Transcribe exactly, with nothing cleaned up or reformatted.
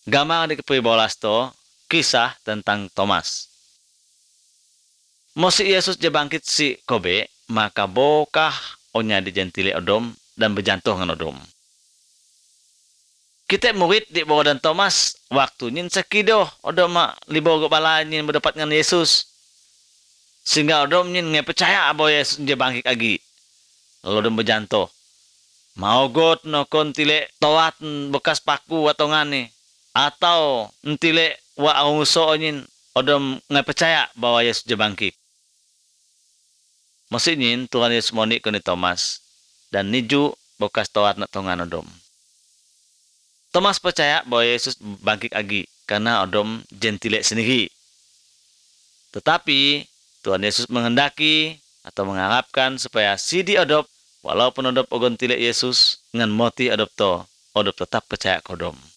Gamang di kepui bolas to kisah tentang Thomas. Mosi Yesus je bangkit si kobe, maka bokah onya dijentili odom dan berjantung dengan odom. Kita murid di bawah dan Thomas waktu nyin sekido odom mak libo go bala nyin berdapat dengan Yesus. Sehingga odom nyin nge percaya bahwa Yesus je bangkit lagi. Lalu odom berjantung. Mau got no kon tile toat bekas paku atau ngane. Atau ntile wa nguso nyin odom nge percaya bahwa Yesus je bangkit. Maksudnya Tuhan Yesus monik kini Thomas dan niju bekas toat nak tongan odom. Thomas percaya bahwa Yesus bangkit lagi karena odom jentile sendiri. Tetapi Tuhan Yesus menghendaki atau mengharapkan supaya si di odop walaupun odop ogon tile Yesus ngan moti odop to odop tetap percaya kodom.